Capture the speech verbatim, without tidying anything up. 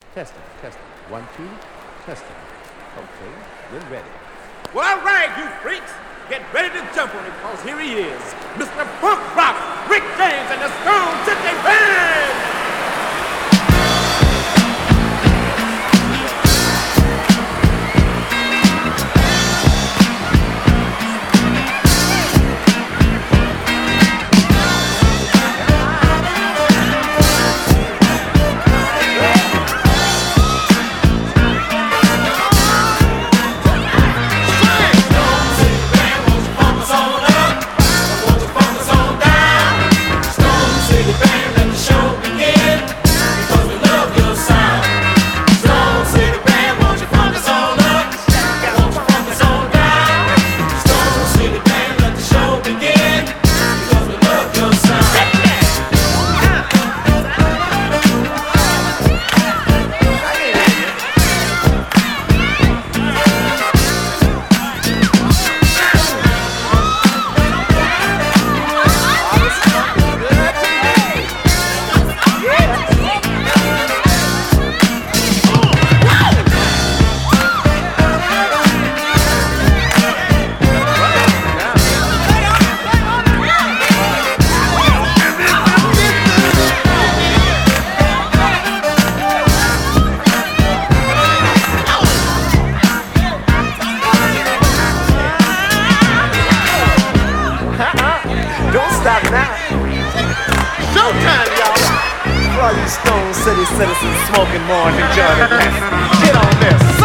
Testing, testing. One, two, testing. Okay, we're ready. Well, all right, you freaks. Get ready to jump on it, because here he is. Mister Punk Rock, Rick James, and the Stone City Band! Don't stop now. Showtime, y'all. For all you Stone City citizens smoking more and enjoying the best. Get on this.